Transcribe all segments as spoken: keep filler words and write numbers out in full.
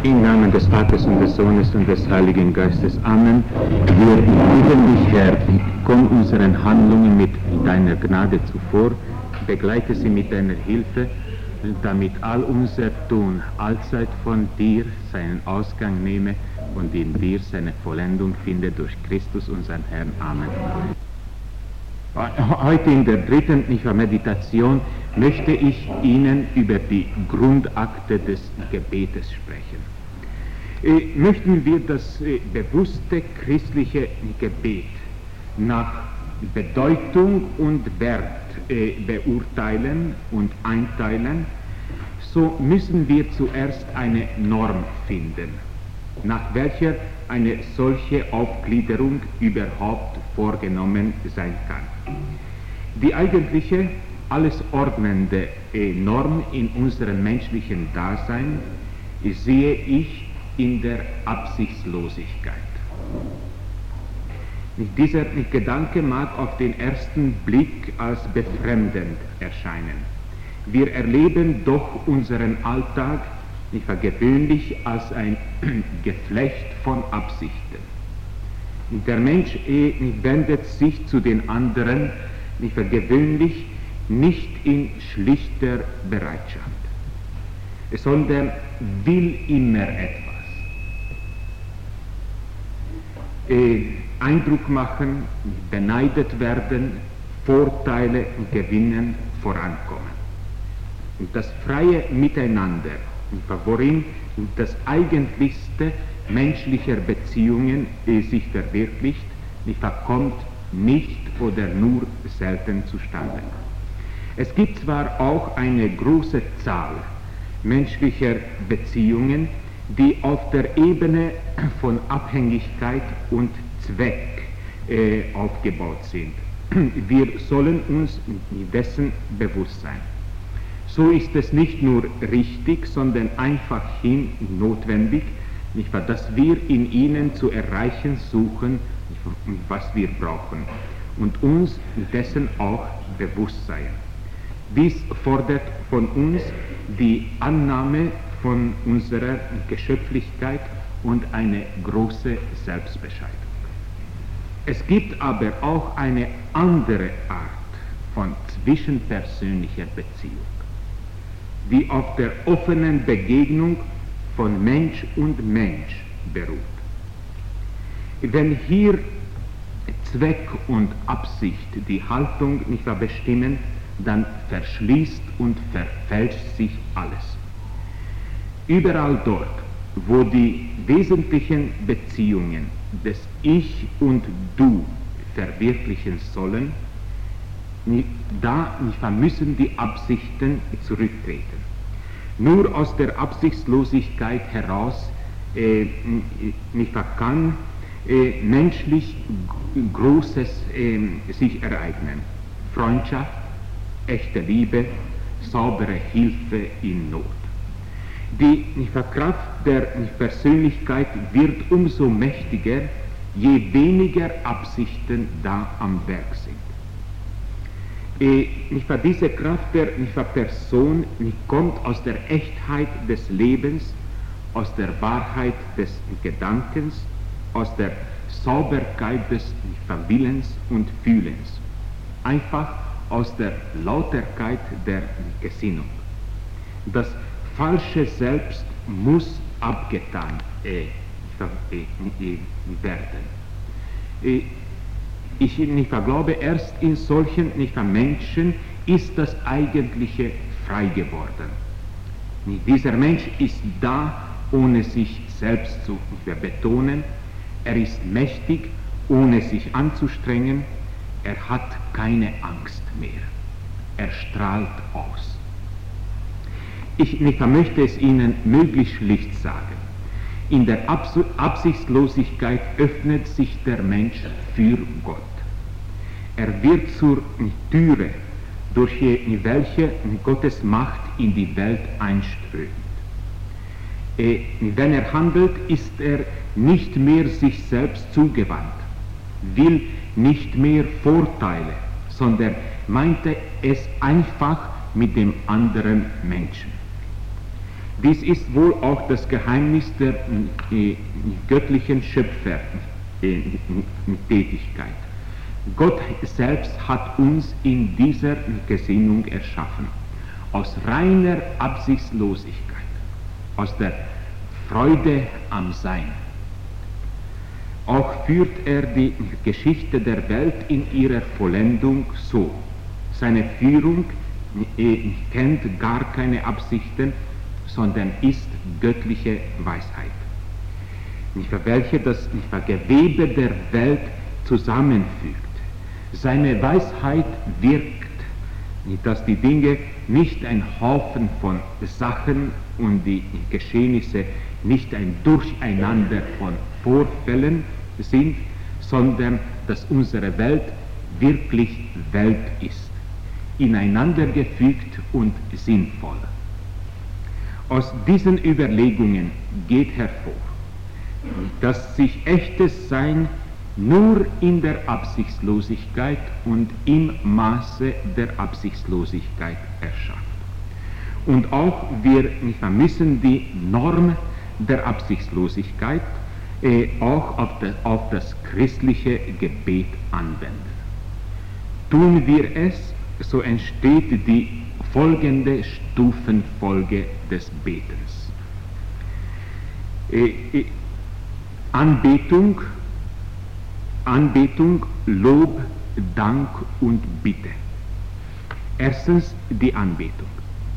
Im Namen des Vaters und des Sohnes und des Heiligen Geistes. Amen. Wir bitten dich, Herr, komm unseren Handlungen mit deiner Gnade zuvor, begleite sie mit deiner Hilfe, damit all unser Tun allzeit von dir seinen Ausgang nehme und in dir seine Vollendung finde durch Christus, unseren Herrn. Amen. Heute in der dritten Meditation möchte ich Ihnen über die Grundakte des Gebetes sprechen. Äh, möchten wir das äh, bewusste christliche Gebet nach Bedeutung und Wert äh, beurteilen und einteilen, so müssen wir zuerst eine Norm finden, nach welcher eine solche Aufgliederung überhaupt vorgenommen sein kann. Die eigentliche, alles ordnende äh, Norm in unserem menschlichen Dasein sehe ich in der Absichtslosigkeit. Dieser Gedanke mag auf den ersten Blick als befremdend erscheinen. Wir erleben doch unseren Alltag nicht gewöhnlich als ein Geflecht von Absichten. Der Mensch äh, wendet sich zu den anderen nicht gewöhnlich nicht in schlichter Bereitschaft, sondern will immer etwas. Äh, Eindruck machen, beneidet werden, Vorteile gewinnen, vorankommen. Und das freie Miteinander, worin das Eigentlichste menschlicher Beziehungen äh, sich verwirklicht, kommt nicht oder nur selten zustande. Es gibt zwar auch eine große Zahl menschlicher Beziehungen, die auf der Ebene von Abhängigkeit und Zweck äh, aufgebaut sind. Wir sollen uns dessen bewusst sein. So ist es nicht nur richtig, sondern einfachhin notwendig, nicht wahr, dass wir in ihnen zu erreichen suchen, was wir brauchen, und uns dessen auch bewusst sein. Dies fordert von uns die Annahme von unserer Geschöpflichkeit und eine große Selbstbescheidung. Es gibt aber auch eine andere Art von zwischenpersönlicher Beziehung, die auf der offenen Begegnung von Mensch und Mensch beruht. Wenn hier Zweck und Absicht die Haltung nicht mehr bestimmen, dann verschließt und verfälscht sich alles. Überall dort, wo die wesentlichen Beziehungen des Ich und Du verwirklichen sollen, da müssen die Absichten zurücktreten. Nur aus der Absichtslosigkeit heraus äh, nicht kann äh, menschlich Großes äh, sich ereignen. Freundschaft, echte Liebe, saubere Hilfe in Not. Die Kraft der Persönlichkeit wird umso mächtiger, je weniger Absichten da am Werk sind. Äh, diese Kraft der Person kommt aus der Echtheit des Lebens, aus der Wahrheit des Gedankens, aus der Sauberkeit des Willens und Fühlens, einfach aus der Lauterkeit der Gesinnung. Das falsche Selbst muss abgetan äh, äh, werden. Äh, Ich nicht glaube, erst in solchen nicht Menschen ist das Eigentliche frei geworden. Dieser Mensch ist da, ohne sich selbst zu betonen. Er ist mächtig, ohne sich anzustrengen. Er hat keine Angst mehr. Er strahlt aus. Ich nicht möchte es Ihnen möglichst schlicht sagen. In der Abs- Absichtslosigkeit öffnet sich der Mensch für Gott. Er wird zur Türe, durch welche Gottes Macht in die Welt einströmt. Äh, wenn er handelt, ist er nicht mehr sich selbst zugewandt, will nicht mehr Vorteile, sondern meinte es einfach mit dem anderen Menschen. Dies ist wohl auch das Geheimnis der äh, göttlichen Schöpfertätigkeit. Gott selbst hat uns in dieser Gesinnung erschaffen, aus reiner Absichtslosigkeit, aus der Freude am Sein. Auch führt er die Geschichte der Welt in ihrer Vollendung so. Seine Führung äh, kennt gar keine Absichten, sondern ist göttliche Weisheit, nicht wahr, welche das nicht wahr, Gewebe der Welt zusammenfügt. Seine Weisheit wirkt, nicht, dass die Dinge nicht ein Haufen von Sachen und die Geschehnisse nicht ein Durcheinander von Vorfällen sind, sondern dass unsere Welt wirklich Welt ist, ineinandergefügt und sinnvoll. Aus diesen Überlegungen geht hervor, dass sich echtes Sein nur in der Absichtslosigkeit und im Maße der Absichtslosigkeit erschafft. Und auch wir müssen die Norm der Absichtslosigkeit äh, auch auf, de, auf das christliche Gebet anwenden. Tun wir es, so entsteht die folgende Stufenfolge des Betens. Äh, äh, Anbetung, Anbetung, Lob, Dank und Bitte. Erstens die Anbetung.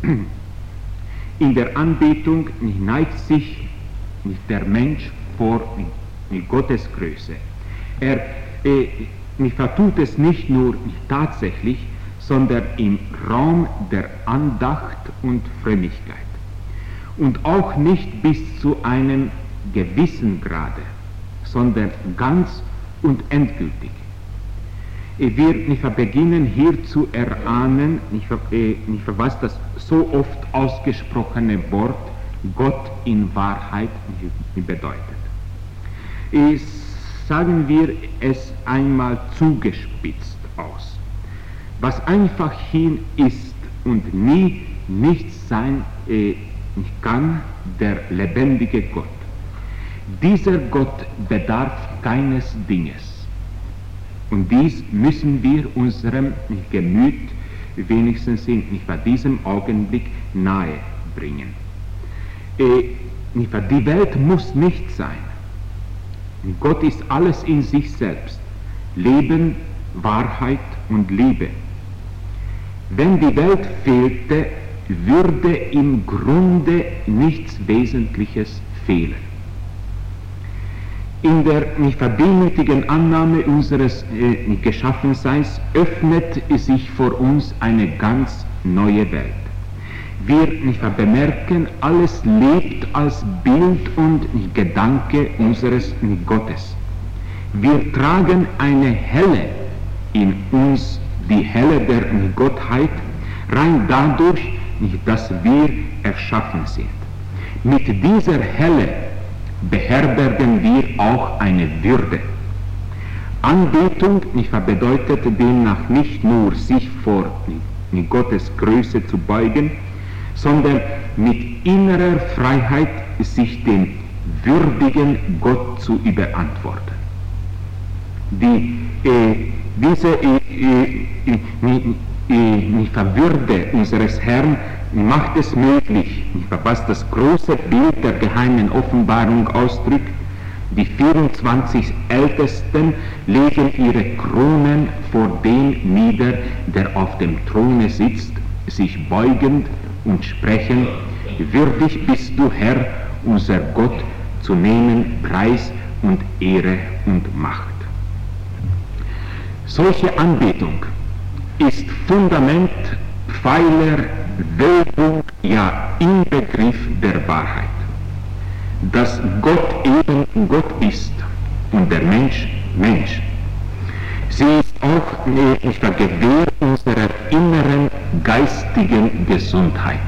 In der Anbetung neigt sich der Mensch vor Gottes Größe. Er äh, vertut es nicht nur tatsächlich, sondern im Raum der Andacht und Frömmigkeit. Und auch nicht bis zu einem gewissen Grade, sondern ganz und endgültig. Wir beginnen hier zu erahnen, was das so oft ausgesprochene Wort Gott in Wahrheit bedeutet. Sagen wir es einmal zugespitzt aus. Was einfach hin ist und nie nichts sein äh, kann, der lebendige Gott. Dieser Gott bedarf keines Dinges. Und dies müssen wir unserem Gemüt wenigstens in nicht wahr, diesem Augenblick nahe bringen. Äh, nicht wahr, die Welt muss nicht sein. Gott ist alles in sich selbst. Leben, Wahrheit und Liebe. Wenn die Welt fehlte, würde im Grunde nichts Wesentliches fehlen. In der demütigen Annahme unseres äh, Geschaffenseins öffnet sich vor uns eine ganz neue Welt. Wir nicht bemerken, alles lebt als Bild und Gedanke unseres Gottes. Wir tragen eine Helle in uns, die Helle der Gottheit, rein dadurch, dass wir erschaffen sind. Mit dieser Helle beherbergen wir auch eine Würde. Anbetung bedeutet demnach nicht nur, sich vor Gottes Größe zu beugen, sondern mit innerer Freiheit sich dem würdigen Gott zu überantworten. Die, äh, diese äh, äh, äh, Würde unseres Herrn macht es möglich, was das große Bild der geheimen Offenbarung ausdrückt. Die vierundzwanzig Ältesten legen ihre Kronen vor dem nieder, der auf dem Throne sitzt, sich beugend und sprechen: Würdig bist du, Herr, unser Gott, zu nehmen Preis und Ehre und Macht. Solche Anbetung ist Fundament, Pfeiler, Wölbung, ja Inbegriff der Wahrheit. Dass Gott eben Gott ist und der Mensch Mensch. Sie ist auch nicht der Gewähr unserer inneren geistigen Gesundheit.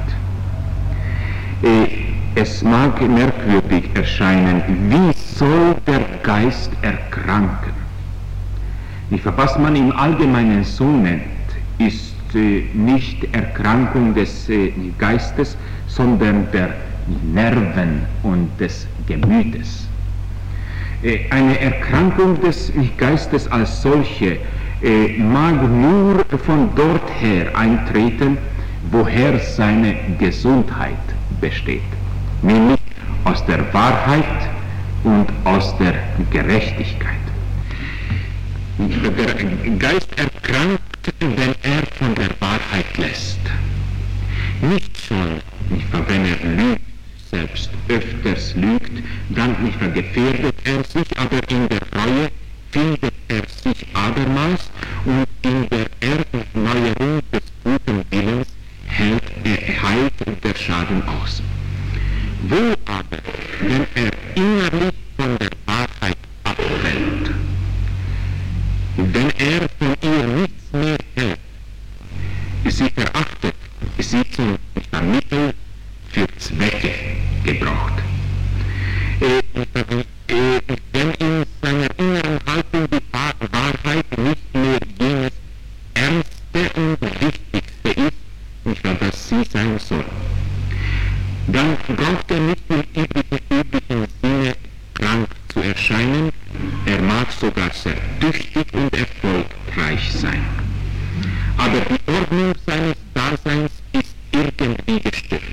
Es mag merkwürdig erscheinen, wie soll der Geist erkranken? Was man im Allgemeinen so nennt, ist nicht Erkrankung des Geistes, sondern der Nerven und des Gemütes. Eine Erkrankung des Geistes als solche mag nur von dort her eintreten, woher seine Gesundheit besteht, nämlich aus der Wahrheit und aus der Gerechtigkeit. Der Geist erkrankt, wenn er von der Wahrheit lässt. Nicht schon, nicht wahr, wenn er lügt, selbst öfters lügt, dann nicht wahr, gefährdet er sich, aber in der Reue findet er sich abermals und in der Erneuerung des guten Willens hält er, heilt der Schaden aus. Wo aber, wenn er innerlich von der Wahrheit abfällt, wenn er von ihr nichts mehr hält, sie verachtet, sie zum Mittel für Zwecke gebraucht. Äh, äh, wenn in seiner inneren Haltung die Wahrheit nicht mehr jenes Ernste und Wichtigste ist, nicht wahr, dass sie sein soll, dann braucht er nicht im üblichen, üblichen Sinne krank zu erscheinen, er mag sogar sehr tüchtig und erfolgreich sein. Aber die Ordnung seines Daseins ist irgendwie gestört.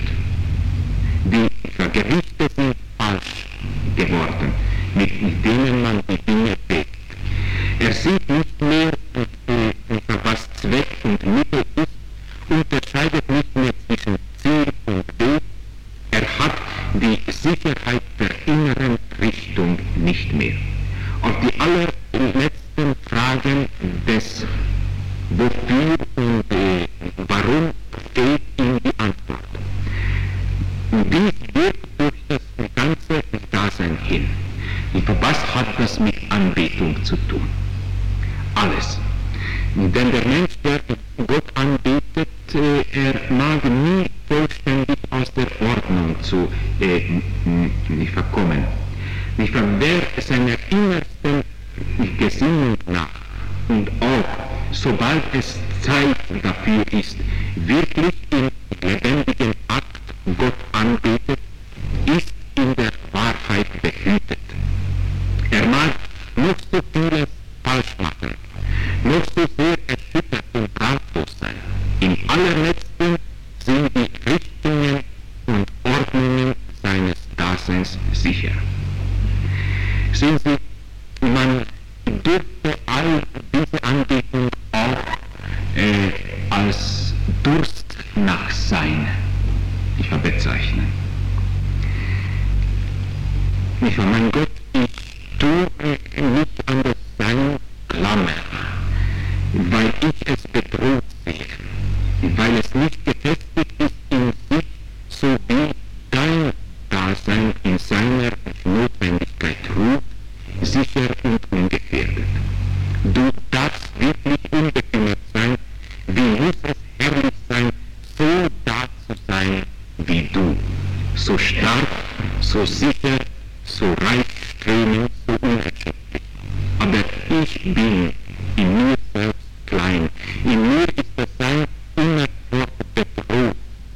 Die Gerichte sind falsch geworden, mit, mit denen man die Dinge wägt. Er sieht nicht mehr, äh, was Zweck und Mittel ist, unterscheidet nicht mehr zwischen Ziel und Weg. Er hat die Sicherheit der inneren Richtung nicht mehr. Auf die allerletzten Fragen des Wofür und äh, Warum fehlt ihm die Antwort. Und dies wird durch das ganze Dasein hin. Und was hat das mit Anbetung zu tun? Alles. Denn der Mensch, der Gott anbetet, äh, er mag nie vollständig aus der Ordnung zu äh, nicht verkommen. Nicht wahr? Wer seiner innersten Gesinnung nach und auch, sobald es Zeit dafür ist, wirklich im lebendigen Akt Gott anbetet, ist in der Wahrheit behütet. Er mag noch so vieles falsch machen, noch so sehr erschüttert und ratlos sein. Im allerletzten sind die Richtungen und Ordnungen seines Daseins sicher. Sehen Sie, man dürfte all diese Anbetung auch äh, als Durst nach Sein ich bezeichnen. Ich war mein Gott, ich tue nicht an das Sein Klammer, weil ich es bedroht sehe, weil es nicht gefestigt ist in sich, so wie dein Dasein in seiner Notwendigkeit ruht, sicher und ungefährdet. Du darfst wirklich unbekümmert sein, wie muss es herrlich sein, so da zu sein wie du, so stark, so sicher, so reich strömend, so unerschöpflich. Aber ich bin in mir selbst klein, in mir ist das Sein unerfort bedroht.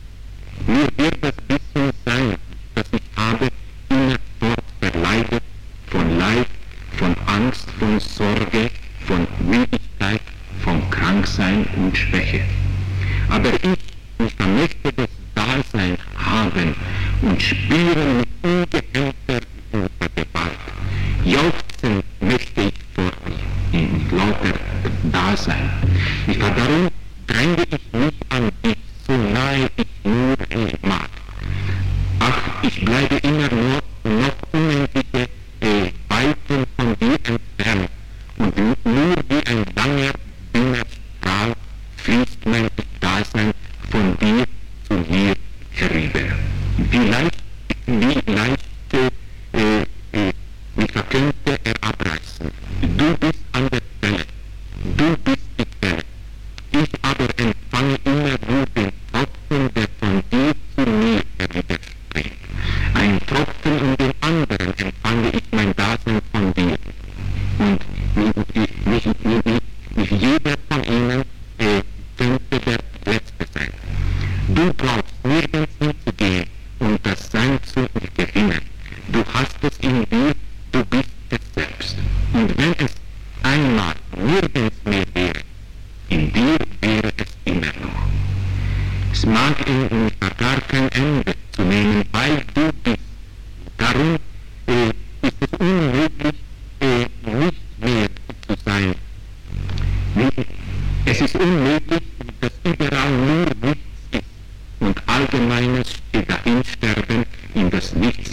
Mir wird das bisschen Sein, das ich habe, immerfort verleidet von Leid, von Angst, von Sorge, von Müdigkeit, von Kranksein und Schwäche. Aber ich, ich möchte das Dasein haben und spüren mit ungehemmter Gewalt. Jauchzen möchte ich vor in lauter Dasein. Ich war darum, dränge ich mich an dich, so nahe ich nur mag. Ach, ich bleibe immer nur noch unendliche äh, Weiten von dir entfernt und nur wie ein langer, dünner Strahl fließt mein Dasein von dir zu mir herüber. Wie leicht, wie leicht äh, äh, wie könnte er abreißen. Du bist an der Quelle, du bist die Quelle. Ich aber empfange immer nur den Tropfen, der von dir zu mir herüberspringt. Ein Tropfen um den anderen empfange ich mein Dasein von dir. Und nicht, nicht, nicht, nicht jeder von ihnen äh, könnte der Letzte sein. Du brauchst nirgends hinzugehen, um das Sein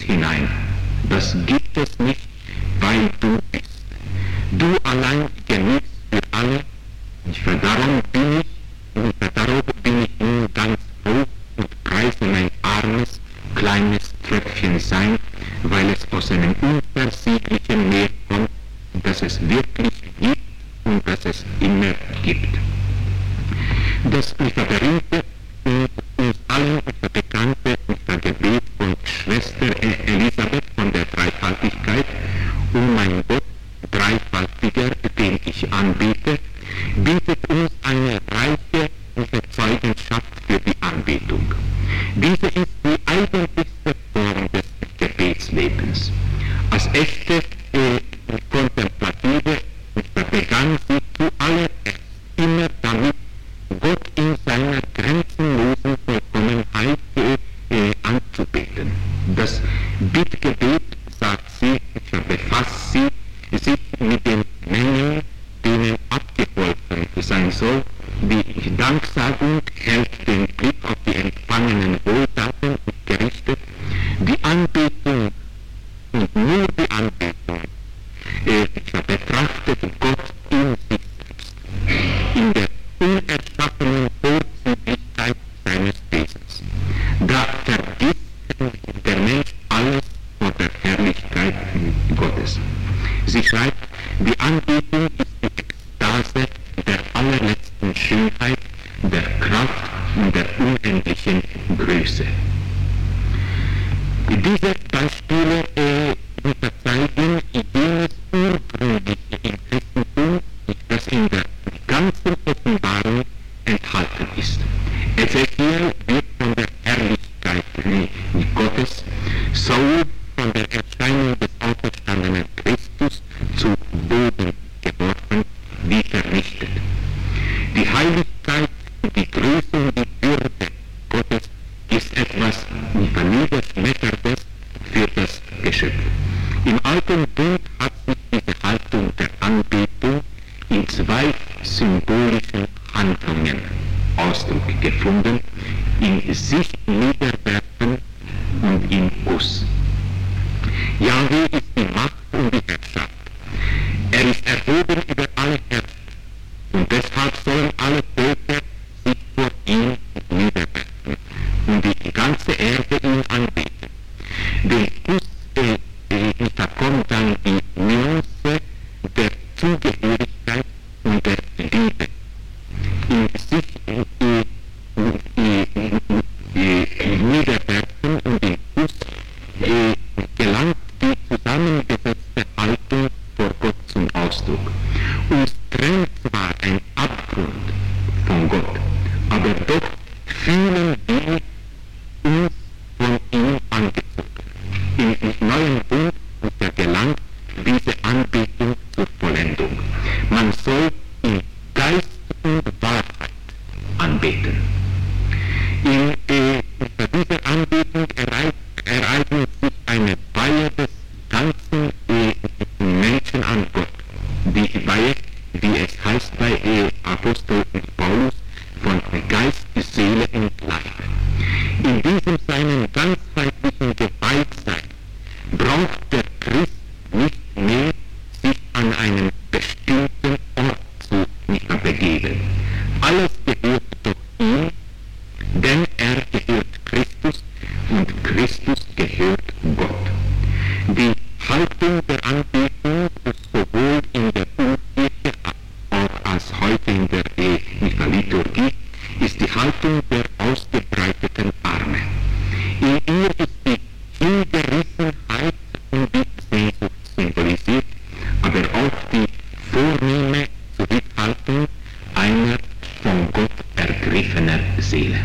hinein. Das gibt es nicht, weil du bist. Du allein genügst für alle, und darum bin ich, und darum bin ich nun ganz froh und preise mein armes, kleines Tröpfchen sein, weil es aus einem unversieglichen Meer kommt, das es wirklich gibt und das es immer gibt. Das unser berühmte und uns allen unser bekannte unser Gebet von Schwester Elisabeth von der Dreifaltigkeit, o mein Gott, Dreifaltiger, den ich anbete, bietet uns eine reiche Zeugenschaft für die Anbetung. Diese ist die eigentlichste Form des Gebetslebens. Als echte äh, Kontemplative begann sie zuallererst immer damit, Gott in seiner grenzenlosen Vollkommenheit äh, anzubeten. Das Bittgebet, sagt sie, befasst sie sich mit den Mängeln, denen abgeholfen sein soll. Die Danksagung hält den Blick auf die empfangenen Wohltaten gerichtet. Die Anbetung und nur die Anbetung äh, betrachtet Gott in sich selbst, in der unerschaffenen Vorzüglichkeit seines Wesens. Da vergisst der Mensch alles vor der Herrlichkeit Gottes. Sie schreibt, die Anbetung ist die Ekstase der allerletzten Schönheit, der Kraft und der unendlichen Größe. Diese Beispiele äh, zeigen jenes Ursprüngliche im Christentum, das in der ganzen Offenbarung enthalten ist. Ezechiel wird von der Herrlichkeit Gottes, Saul von der Erscheinung des auferstandenen Christus zu Boden geworfen, wie vernichtet. Die Heiligkeit, die Größe und die Würde Gottes ist etwas Niederschmetterndes für das Geschöpf. Im Alten Bund hat sich diese Haltung der Anbetung in zwei symbolischen Handlungen Ausdruck gefunden, in sich niederwerfen und in Kuss. Jahwe ist die Macht und die Herrschaft. Er ist erhoben über alle Herrscher und deshalb sollen alle Völker sich vor ihm niederwerfen und die ganze Erde ihn anbeten. Den Kuss, äh, äh, da kommt dann die Nuance der Zugehörigkeit und der Liebe. In sich äh, äh, äh, niederwerfen und den Kuss äh, gelangt die zusammengesetzte Haltung vor Gott zum Ausdruck. Uns trennt zwar ein Abgrund von Gott, aber doch fühlen wir uns von ihm angezogen. Im neuen Bund ist er gelangt diese Anbetung zur Vollendung. Man soll in Geist und Wahrheit anbeten. In äh, dieser Anbetung erei ereignet sich eine Weihe des ganzen äh, Menschen an Gott. Die Weihe, wie es heißt bei äh, Apostel Paulus, von Geist, Seele und Leib. In diesem seinen ganzheitlichen Geweihtsein braucht der Christ nicht mehr sich an einen bestimmten Ort zu begeben. Alles gehört doch ihm, denn er gehört Christus und Christus gehört Gott. Die Haltung der Anbetung ist sowohl in der Urkirche als heute in der äh, Liturgie ist die Haltung der ausgebreiteten Arme. In ihr ist die Hingerissenheit und die Sehnsucht symbolisiert, aber auch die vornehme Zurückhaltung einer von Gott ergriffener Seele.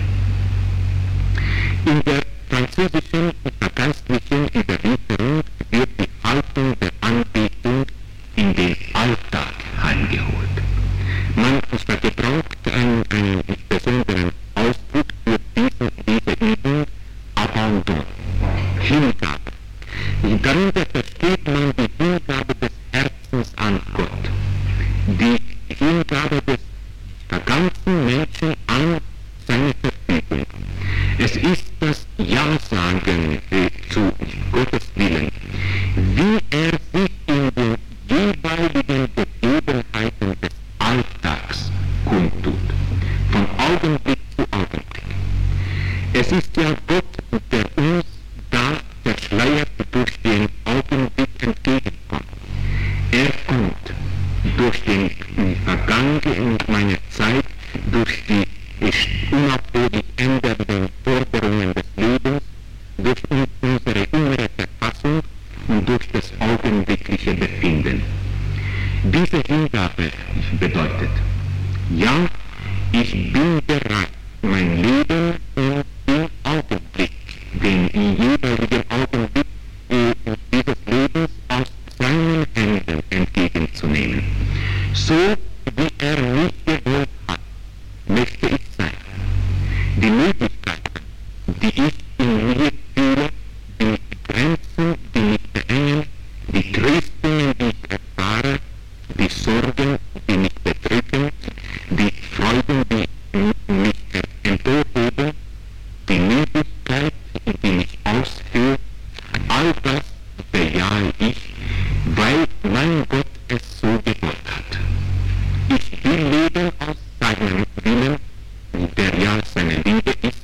In der französischen vergeistlichen Überlieferung wird die Haltung der Anbetung in den Alltag heimgeholt. Man gebraucht einen, einen besonderen Ausdruck für diese, diese Übung, Abandon, Hingabe. Darunter versteht man die Hingabe des Herzens an Gott, die Hingabe des ganzen Menschen an seine Verfügung. Es ist das Ja-Sagen äh, zu Gott Gottes Willen, wie er sich in den jeweiligen Begebenheiten des Alltags kundtut, von Augenblick zu Augenblick. Es ist ja Gott, der uns da verschleiert durch den Augenblick entgegenkommt. Er kommt durch den Vergangen meiner Zeit, durch die unaufhörlich ändernden Forderungen des Lebens, durch unsere innere Verfassung und durch das augenblickliche Befinden. Diese Hingabe bedeutet, ja, ich bin bereit, mein Leben und den Augenblick, den jeweiligen Augenblick dieses Lebens aus seinen Händen entgegenzunehmen. So wie er mich gewollt hat, möchte ich sein. Die Möglichkeiten, die ich in mir fühle, die Grenzen, die mich beengen, die Tröstungen, die ich erfahre, die Sorgen, die mich bedrücken, die Freuden, die mich emporheben, die Müdigkeit, die mich ausführt, all das bejahe ich, weil mein Gott es so gewollt hat. Ich will leben aus seinem Willen, der ja seine Liebe ist.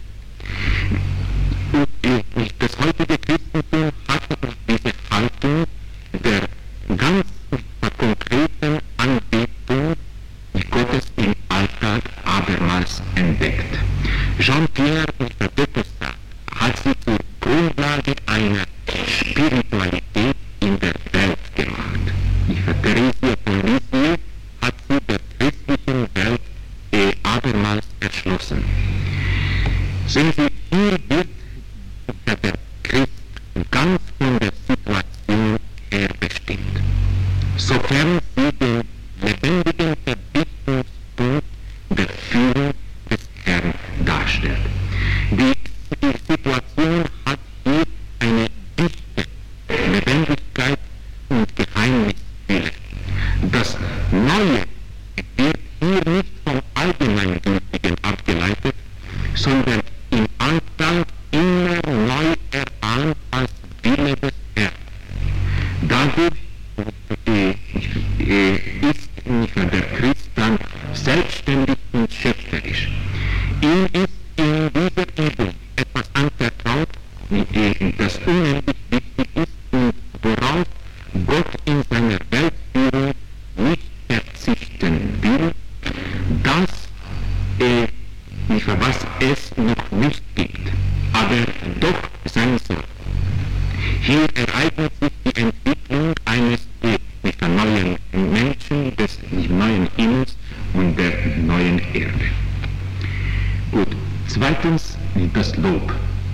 Und das heutige Christentum hat diese Haltung der ganz konkreten Anbetung Gottes im Alltag abermals entdeckt. Jean-Pierre de Toussaint hat sie zur Grundlage einer Spiritualität in der Welt gemacht. Theresia von Lisieux hat sie der christlichen Welt eh, abermals erschlossen. Sehen Sie, hier wird der Christ ganz von der Situation her bestimmt. Sofern sie den lebendigen Verdichtungspunkt der Führung des Herrn darstellt. Die, die Situation hat hier eine dichte Lebendigkeit und Geheimnisfülle. Das Neue wird hier nicht vom Allgemeingültigen abgeleitet, sondern im Alltag immer neu erahnt als Wille des Herrn. Dadurch äh, äh, ist der Christ dann selbstständig und schöpferisch. Ihm ist in dieser Übung etwas anvertraut, äh, das unendlich wichtig ist und worauf Gott in seiner Weltführung nicht verzichten will, das, äh, was es noch nicht gibt, aber doch sein soll. Hier ereignet sich die Entwicklung eines äh, neuen Menschen, des neuen Himmels und der neuen Erde. Gut, zweitens das Lob.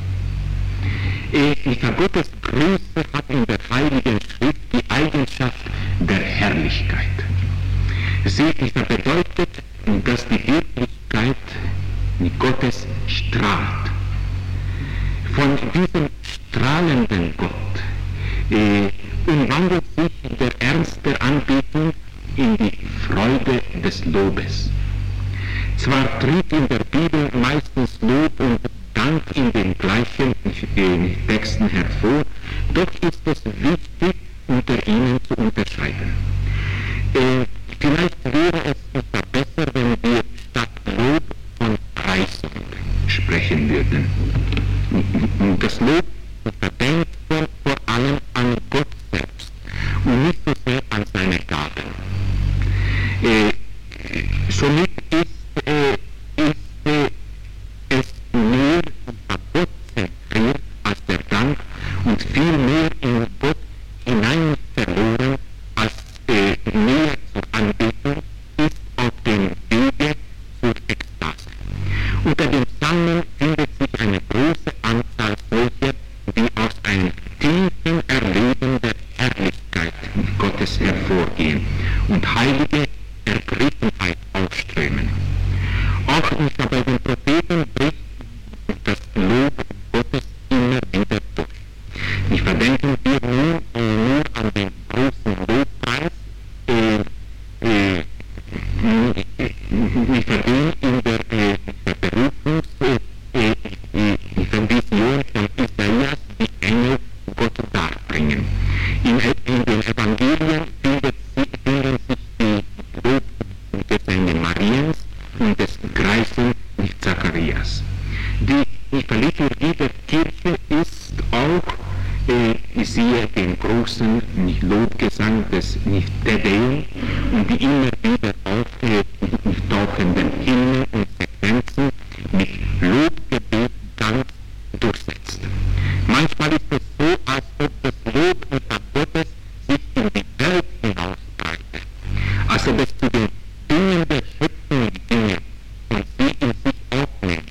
Äh, Gottes Größe hat in der Heiligen Schrift die Eigenschaft der Herrlichkeit. Sie bedeutet, dass die Wirklichkeit Gottes strahlt. Von diesem strahlenden Gott äh, umwandelt sich der Ernst der Anbetung in die Freude des Lobes. Zwar tritt in der Bibel meistens Lob und Dank in den gleichen äh, Texten hervor, doch ist es wichtig, unter ihnen zu unterscheiden. Äh, vielleicht wäre es besser, wenn wir statt Lob von Preisung sprechen würden. Das Lob verdenkt vor, vor allem an Gott selbst und nicht so sehr an seine Gaben. Äh, somit ist, äh, ist äh, es mehr auf Gott zentriert als der Dank und viel mehr in Gott hinein verloren als äh, näher zur Anbetung ist auf dem Wege zur Ekstase. Unter den Psalmen findet sich eine große Anzahl solcher, die aus einem tiefen Erleben der Herrlichkeit Gottes hervorgehen und heilige Ergriffenheit ausströmen. Auch nicht bei den Propheten bricht das Lob Gottes immer wieder durch. Ich verdenken wir nun äh, nur an den großen Lobpreis, äh, äh, ich verdiene in der, äh, der Berufungs, äh, äh, Vision von Isaias, die Engel Gott dar. bringen. In, in den Evangelien findet, finden sich die Lobgesänge Mariens und des Greisen Zacharias. Die, die Liturgie der Kirche ist auch, äh, siehe den großen Lobgesang des Te Deum und die immer wieder auftauchenden Hymnen und Sequenzen mit Lobgebet ganz durchsetzt. Manchmal ist es so, als ob das Lob unter Gottes sich in die Welt hinausbreitet, als ob es zu den Dingen der Schöpfung ginge und sie in sich aufnimmt.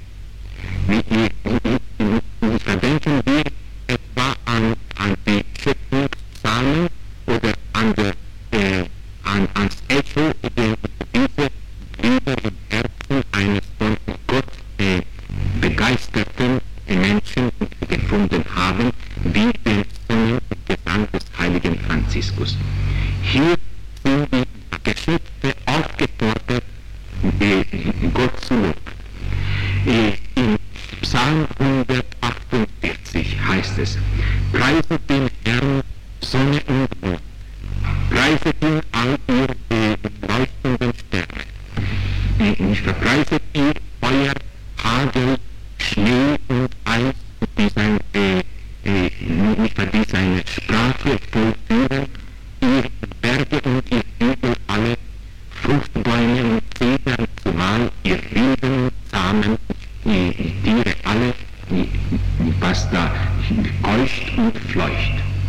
Verdenken wir etwa an, an die Schöpfungssamen oder an, der, äh, an ans Echo, den diese Lieder im Herzen eines von Gott äh, begeisterten Menschen gefunden haben, wie den Sonnengesang des heiligen Franziskus. Hier sind die Geschöpfe aufgefordert, äh, Gott zu loben. Äh, in Psalm hundertachtundvierzig heißt es: Preiset den Herrn Sonne und Mond, preiset ihn all ihr äh, leuchtenden Sterne, äh, verpreiset ihr Feuer, Hagel, Schnee und Eis, die, sein, äh, äh, die seine Sprache vollführen, ihr Berge und ihr Hügel alle, Fruchtbäume und Zedern zumal, ihr wilden Samen, die Tiere alle, was da keucht und fleucht.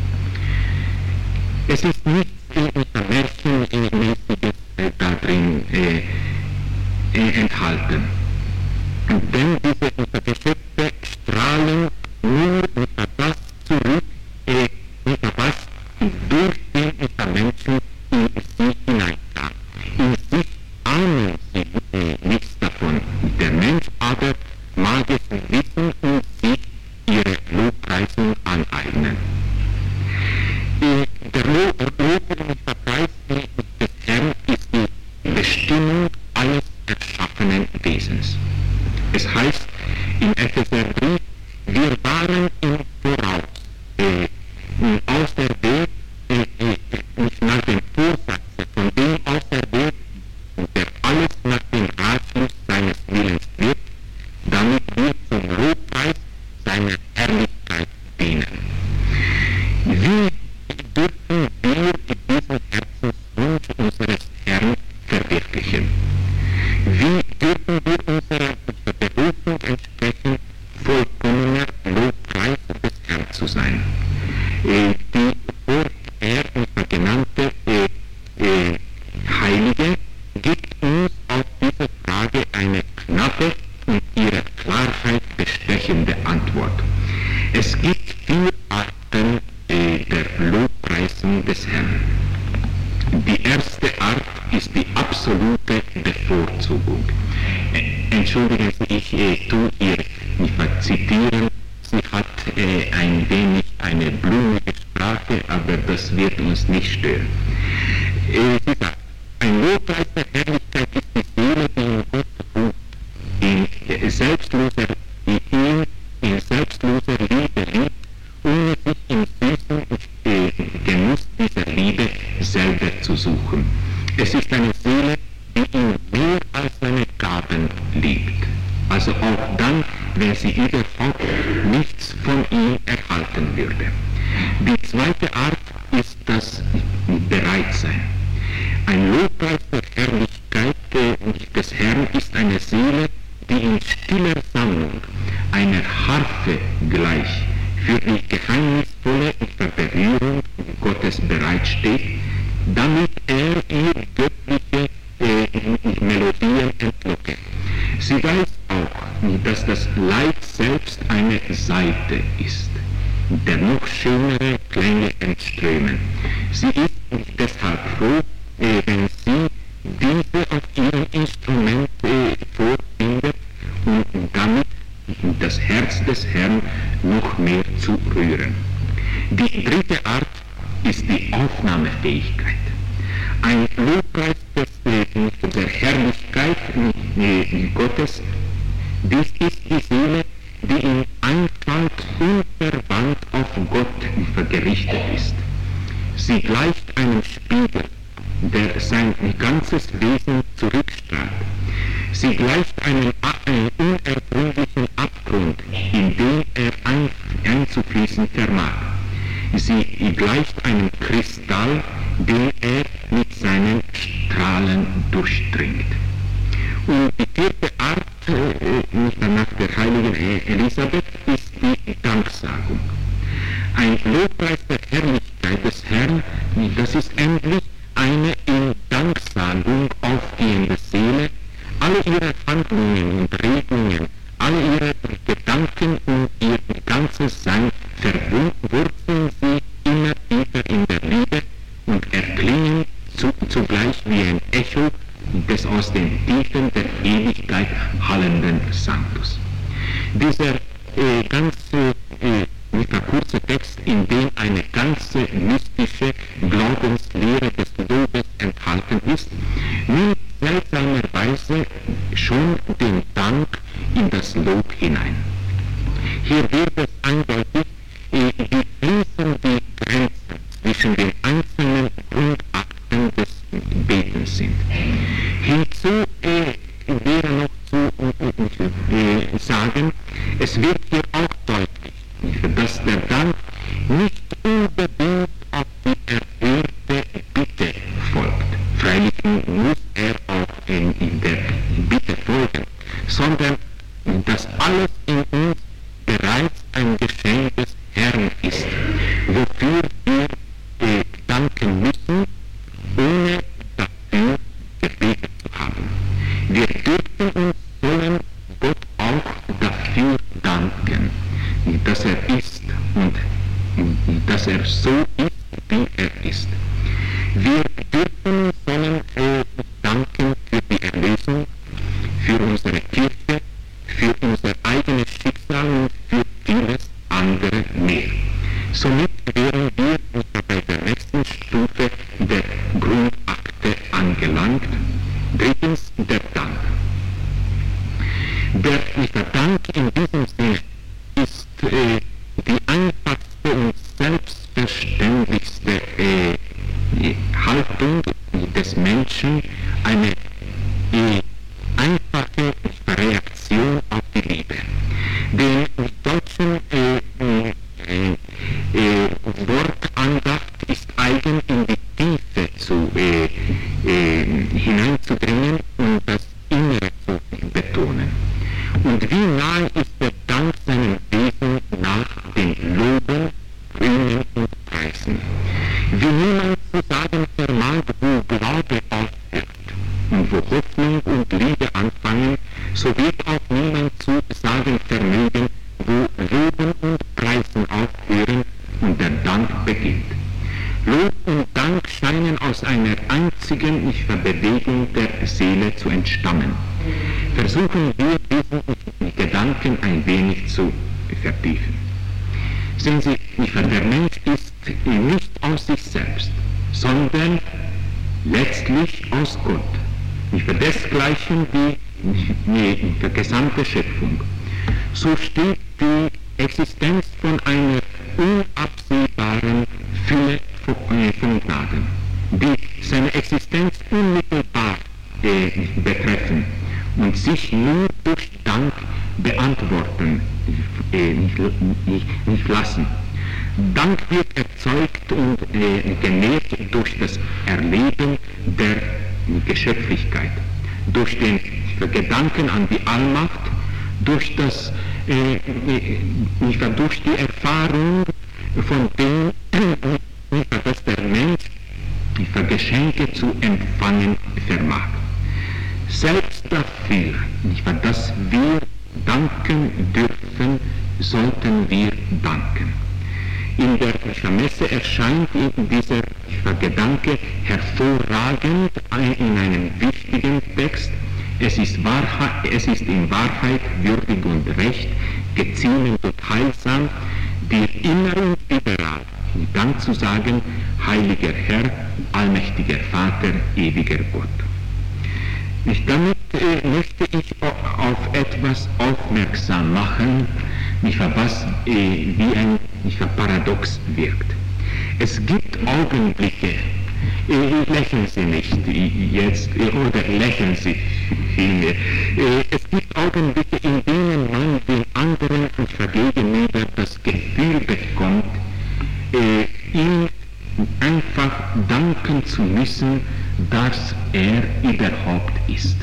Es ist nichts Märchenmäßiges äh, da drin äh, äh, enthalten. Denn diese Geschöpfe strahlen nur unter das zurück, äh, unter was durch den unter Menschen in sie hineinkam. In sich ahnen sie äh, nichts davon. Der Mensch aber mag es wissen und sich ihre Lobpreisung aneignen. Äh, der Lob und Verpreis des Herrn ist die Bestimmung alles erschaffenen Wesens. Es heißt im Epheserbrief, wir waren im Voraus, äh, aus der Welt, äh, nicht nach dem Vorsatze, von dem aus der Welt, der alles nach dem Ratschluss seines Willens wird, damit wir zum Lobpreis seiner Herrlichkeit dienen. Wie dürfen wir diesen Herzenswunsch unseres Herrn verwirklichen? Wie dürfen wir unserer Berufung entsprechen, vollkommener Lobpreis des Herrn zu sein? Äh, die vorher genannte äh, äh, Heilige gibt uns auf diese Frage eine knappe und ihre Klarheit bestechende Antwort. Es gibt vier Arten äh, der Lobpreisung des Herrn. Die erste Art ist die absolute Bevorzugung. Äh, entschuldigen Sie, ich äh, tue hier nicht zitieren. Sie hat äh, ein wenig eine blumige Sprache, aber das wird uns nicht stören. Äh, sie sagt, ein Lobpreis der Herrlichkeit ist die Seele, die in Gott ruht, in äh, selbstloser, die ihn in selbstloser Liebe liebt, ohne sich im süßen äh, Genuss dieser Liebe selber zu suchen. Es ist eine Seele, die ihn mehr als seine Gaben liebt. Also auch dann, wenn sie überhaupt nichts von ihm erhalten würde. Die zweite Art ist das Bereitsein. Ein Lobpreis der Herrlichkeit des Herrn ist eine Seele, die in stiller Sammlung einer Harfe gleich für die geheimnisvolle Berührung Gottes bereitsteht, damit er ihr göttliche äh, Melodien entlocke. Sie weiß auch, dass das Leid selbst eine Saite ist, der noch schönere Klänge entströmen. Sie ist deshalb froh, äh, wenn sie diese auf ihrem Instrument äh, vorfindet und damit das Herz des Herrn noch mehr zu rühren. Die dritte Art ist die Aufnahmefähigkeit. Ein Lobpreis des, äh, der Herrlichkeit äh, Gottes, dies ist die Seele, die in Einfalt unverwandt auf Gott gerichtet beleuchtet ist. Sie gleicht einem Spiegel, der sein ganzes Wesen zurückstrahlt. Sie gleicht einem, einem unergründlichen Abgrund, in den er ein, einzufließen vermag. Sie gleicht einem Kristall, den er mit seinen Strahlen durchdringt. Und die vierte Art, äh, nach der heiligen Elisabeth, ist die Danksagung. Ein Lobpreis der Herrlichkeit des Herrn, das ist endlich eine in Danksagung aufgehende Seele. Alle ihre Handlungen und Regungen, alle ihre Gedanken und ihr ganzes Sein verwurzeln sie immer tiefer in der Liebe und erklingen zu, zugleich wie ein Echo des aus den Tiefen der Ewigkeit hallenden Sanctus. Dieser äh, ganze äh, nicht ein kurzer Text, in dem eine ganze mystische Glaubenslehre des Lobes enthalten ist, nimmt seltsamerweise schon den Dank in das Lob hinein. Hier wird es eindeutig, wie fließend die Grenzen zwischen den einzelnen Grundakten des Betens sind. Hinzu äh, wäre noch zu äh, sagen, es wird hier auch deutlich, dass der Dank nicht unbedingt auf die erhörte Bitte folgt. Freilich muss er auch in, in der Bitte folgen, sondern dass alles in uns bereits ein Geschenk des Herrn ist, wofür wir äh, danken müssen, ohne dafür gebetet zu haben. Wir dürfen und sollen Gott auch dafür danken, dass er ist und dass er so ist, wie er ist. Wir dürfen und sollen äh, danken für die Erlösung, für unsere Kirche, für unser eigenes Schicksal und für vieles andere mehr. Somit wären wir bei der nächsten Stufe der Grundakte angelangt. Drittens, der Dank. Der, der Dank in diesem Sinne ist äh, die einfachste und selbstverständlichste äh, Haltung des Menschen, eine äh, einfache Reaktion auf die Liebe. Den deutschen äh, äh, äh, Wortandacht ist eigen, in die Tiefe zu, äh, äh, hineinzudringen und das Innere zu betonen. Und wie nahe ist der Dank seinem Wesen nach den Loben, Rühmen und Preisen? Wie niemand zu sagen vermag, wo Glaube aufhört und wo Hoffnung und Liebe anfangen, so wird auch niemand zu sagen vermögen, wo Loben und Preisen aufhören und der Dank beginnt. Lob und Dank scheinen aus einer einzigen Bewegung der Seele zu entstammen. Versuchen wir diesen Gedanken ein wenig zu vertiefen. Sehen Sie, der Mensch ist nicht aus sich selbst, sondern letztlich aus Gott. Desgleichen die, die gesamte Schöpfung. So steht die Existenz von einer unabsehbaren Fülle von Gnaden, die seine Existenz unmittelbar äh, betreffen und sich nur durch Dank beantworten äh, nicht, nicht, nicht lassen. Dank wird erzeugt und äh, genährt durch das Erleben der Geschöpflichkeit, durch den Gedanken an die Allmacht, durch, das, äh, durch die Erfahrung von dem, dass der Mensch Geschenke zu empfangen vermag. Selbst dafür, dass wir danken dürfen, sollten wir danken. In der Messe erscheint dieser Gedanke hervorragend in einem wichtigen Text. Es ist, Wahrheit, es ist in Wahrheit würdig und recht, geziemend und heilsam, dir immer und überall Dank zu sagen, heiliger Herr, allmächtiger Vater, ewiger Gott. Nicht damit äh, möchte ich auf etwas aufmerksam machen, nicht was äh, wie ein nicht Paradox wirkt. Es gibt Augenblicke, äh, lächeln Sie nicht jetzt, oder lächeln Sie vielmehr. Äh, es gibt Augenblicke, in denen man den anderen gegenüber das Gefühl bekommt, äh, ihm einfach danken zu müssen, dass er überhaupt ist.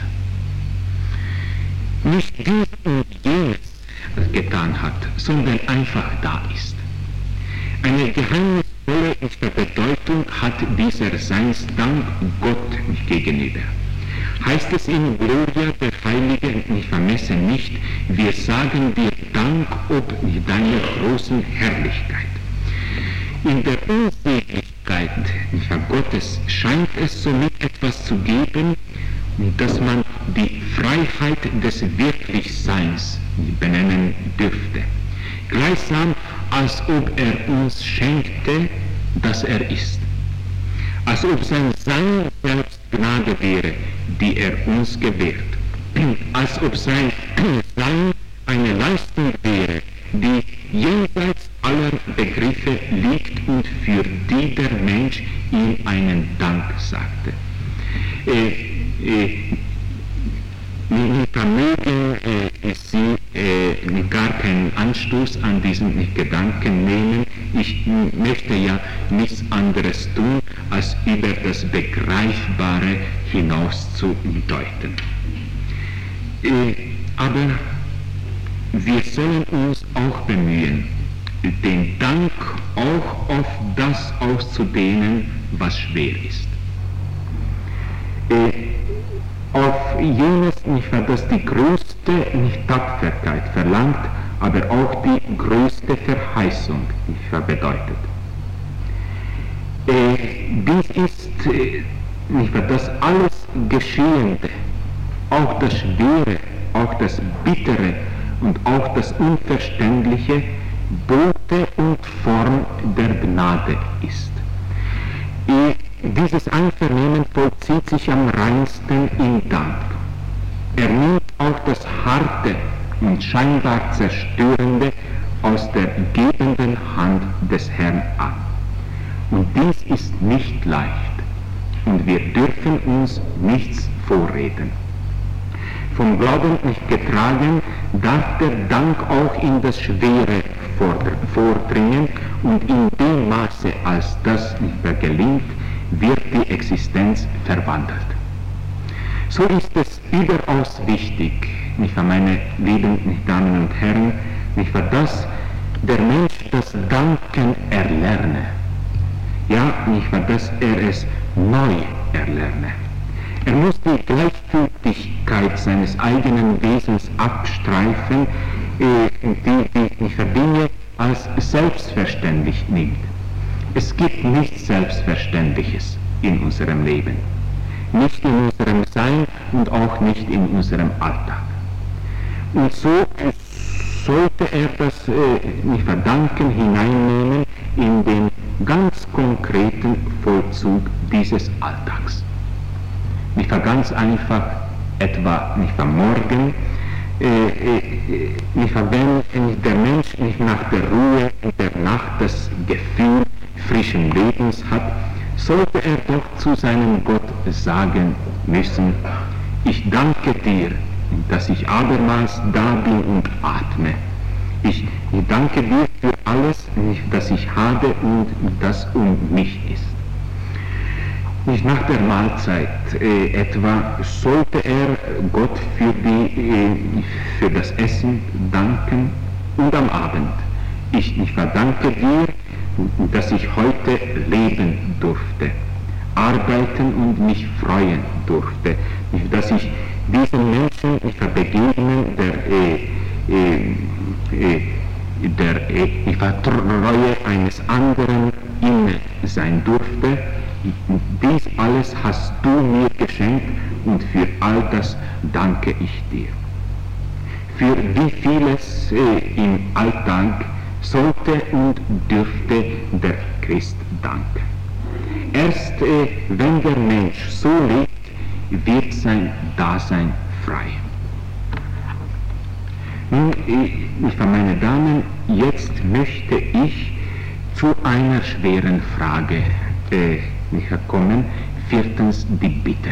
Nicht dies und jenes getan hat, sondern einfach da ist. Eine geheimnisvolle Bedeutung hat dieser Seinsdank Gott gegenüber. Heißt es in Gloria der Heiligen, ich vermesse nicht, wir sagen dir Dank ob deiner großen Herrlichkeit. In der Unsäglichkeit Gottes scheint es somit etwas zu geben, dass man die Freiheit des Wirklichseins benennen dürfte. Gleichsam, als ob er uns schenkte, dass er ist. Als ob sein Sein selbst Gnade wäre, die er uns gewährt. Als ob sein Sein eine Leistung wäre, die jenseits aller Begriffe liegt und für die der Mensch ihm einen Dank sagte. Äh, äh, Wir vermögen äh, Sie äh, gar keinen Anstoß an diesen Gedanken nehmen. Ich möchte ja nichts anderes tun, als über das Begreifbare hinaus zu deuten. Äh, aber wir sollen uns auch bemühen, den Dank auch auf das auszudehnen, was schwer ist. Äh, auf jenes, nicht wahr, das die größte nicht Tapferkeit verlangt, aber auch die größte Verheißung nicht wahr, bedeutet. Äh, dies ist äh, nicht wahr, das alles Geschehende, auch das Schwere, auch das Bittere und auch das Unverständliche Bote und Form der Gnade ist. Äh, Dieses Einvernehmen vollzieht sich am reinsten im Dank. Er nimmt auch das Harte und scheinbar Zerstörende aus der gebenden Hand des Herrn an. Und dies ist nicht leicht, und wir dürfen uns nichts vorreden. Vom Glauben nicht getragen, darf der Dank auch in das Schwere vordringen, und in dem Maße, als das nicht mehr gelingt, wird die Existenz verwandelt. So ist es überaus wichtig, nicht wahr, meine lieben Damen und Herren, nicht wahr, dass der Mensch das Danken erlerne. Ja, nicht wahr, dass er es neu erlerne. Er muss die Gleichgültigkeit seines eigenen Wesens abstreifen, äh, die die nicht wahr, Dinge als selbstverständlich nimmt. Es gibt nichts Selbstverständliches in unserem Leben, nicht in unserem Sein und auch nicht in unserem Alltag. Und so sollte er das äh, nicht Verdanken hineinnehmen in den ganz konkreten Vollzug dieses Alltags. Nicht ganz einfach, etwa nicht am Morgen, äh, äh, nicht wenn der Mensch nicht nach der Ruhe der Nacht das Gefühl frischen Lebens hat, sollte er doch zu seinem Gott sagen müssen: Ich danke dir, dass ich abermals da bin und atme. Ich, ich danke dir für alles, das ich habe und das um mich ist. Nicht nach der Mahlzeit äh, etwa sollte er Gott für, die, äh, für das Essen danken, und am Abend: Ich, ich verdanke dir, dass ich heute leben durfte, arbeiten und mich freuen durfte, dass ich diesen Menschen begegnen, der, äh, äh, der äh, Treue eines anderen inne sein durfte. Dies alles hast du mir geschenkt, und für all das danke ich dir. Für wie vieles äh, im Alltag sollte und dürfte der Christ danken. Erst äh, wenn der Mensch so lebt, wird sein Dasein frei. Nun, äh, meine Damen, jetzt möchte ich zu einer schweren Frage äh, kommen. Viertens, die Bitte.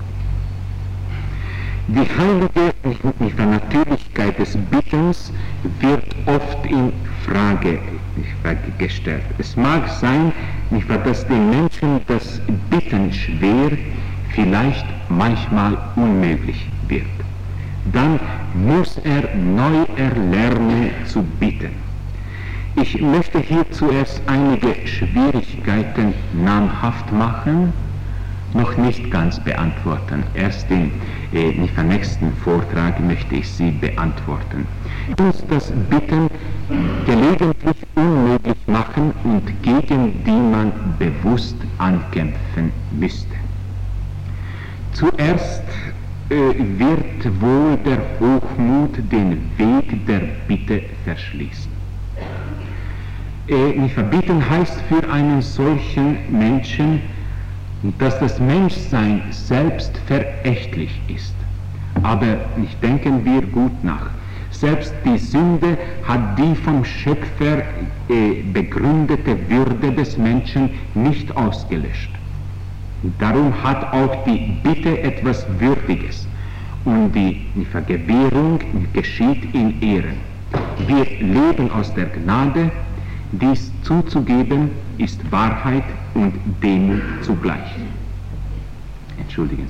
Die heilige Natürlichkeit des Bittens wird oft in Frage gestellt. Es mag sein, dass den Menschen das Bitten schwer, vielleicht manchmal unmöglich wird. Dann muss er neu erlernen zu bitten. Ich möchte hier zuerst einige Schwierigkeiten namhaft machen, noch nicht ganz beantworten. Erst im, äh, im nächsten Vortrag möchte ich sie beantworten. Uns das Bitten gelegentlich unmöglich machen und gegen die man bewusst ankämpfen müsste. Zuerst äh, wird wohl der Hochmut den Weg der Bitte verschließen. Äh, Bitten heißt für einen solchen Menschen, dass das Menschsein selbst verächtlich ist. Aber nicht denken wir gut nach. Selbst die Sünde hat die vom Schöpfer äh, begründete Würde des Menschen nicht ausgelöscht. Darum hat auch die Bitte etwas Würdiges und die Gewährung geschieht in Ehren. Wir leben aus der Gnade. Dies zuzugeben ist Wahrheit und Demut zugleich. Entschuldigen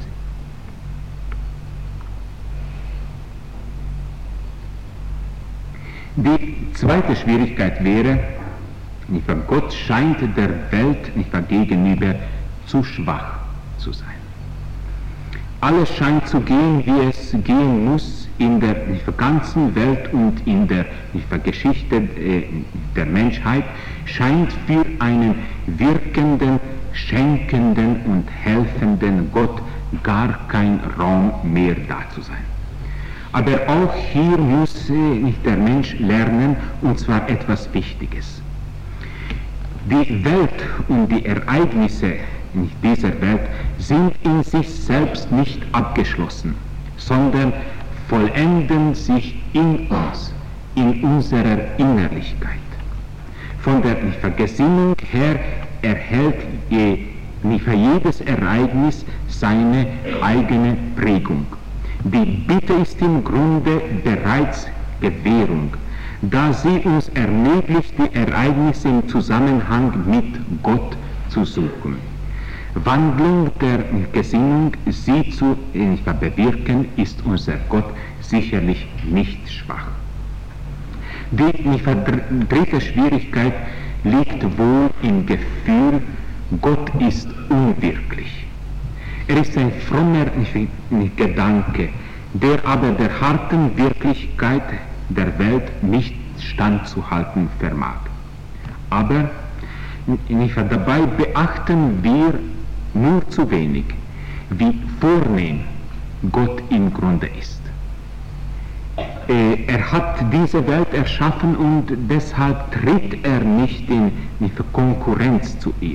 Sie. Die zweite Schwierigkeit wäre, nicht wahr, Gott scheint der Welt nicht wahr, gegenüber zu schwach zu sein. Alles scheint zu gehen, wie es gehen muss in der ganzen Welt und in der Geschichte äh, der Menschheit, scheint für einen wirkenden, schenkenden und helfenden Gott gar kein Raum mehr da zu sein. Aber auch hier muss äh, nicht der Mensch lernen, und zwar etwas Wichtiges. Die Welt und die Ereignisse dieser Welt sind in sich selbst nicht abgeschlossen, sondern vollenden sich in uns, in unserer Innerlichkeit. Von der Gesinnung her erhält jedes Ereignis seine eigene Prägung. Die Bitte ist im Grunde bereits Gewährung, da sie uns ermöglicht, die Ereignisse im Zusammenhang mit Gott zu suchen. Wandlung der Gesinnung, sie zu bewirken, ist unser Gott sicherlich nicht schwach. Die dritte Schwierigkeit liegt wohl im Gefühl, Gott ist unwirklich. Er ist ein frommer Gedanke, der aber der harten Wirklichkeit der Welt nicht standzuhalten vermag. Aber dabei beachten wir nur zu wenig, wie vornehm Gott im Grunde ist. Er hat diese Welt erschaffen und deshalb tritt er nicht in, in Konkurrenz zu ihr.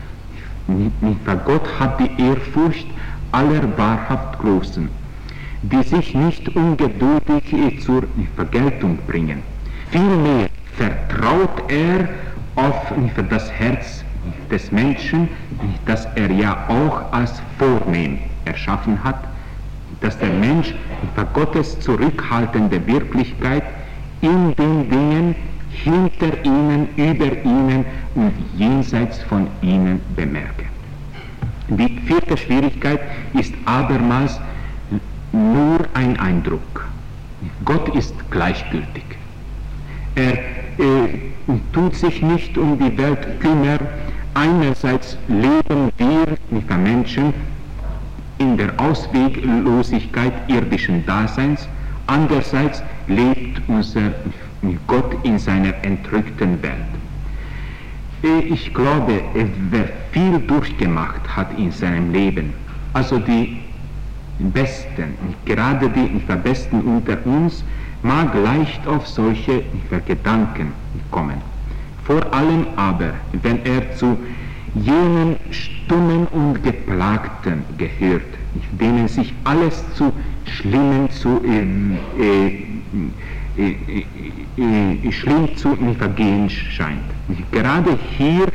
Gott hat die Ehrfurcht aller wahrhaft Großen, die sich nicht ungeduldig zur Vergeltung bringen. Vielmehr vertraut er auf das Herz des Menschen, das er ja auch als vornehm erschaffen hat, dass der Mensch Gottes zurückhaltende Wirklichkeit in den Dingen hinter ihnen, über ihnen und jenseits von ihnen bemerke. Die vierte Schwierigkeit ist abermals nur ein Eindruck. Gott ist gleichgültig. Er äh, tut sich nicht um die Welt kümmern. Einerseits leben wir mit den Menschen in der Ausweglosigkeit irdischen Daseins, andererseits lebt unser Gott in seiner entrückten Welt. Ich glaube, wer viel durchgemacht hat in seinem Leben, also die Besten, gerade die Besten unter uns, mag leicht auf solche Gedanken kommen. Vor allem aber, wenn er zu jenen Stummen und Geplagten gehört, denen sich alles zu Schlimmen, zu äh, äh, äh, äh, schlimm zu vergehen scheint. Gerade hier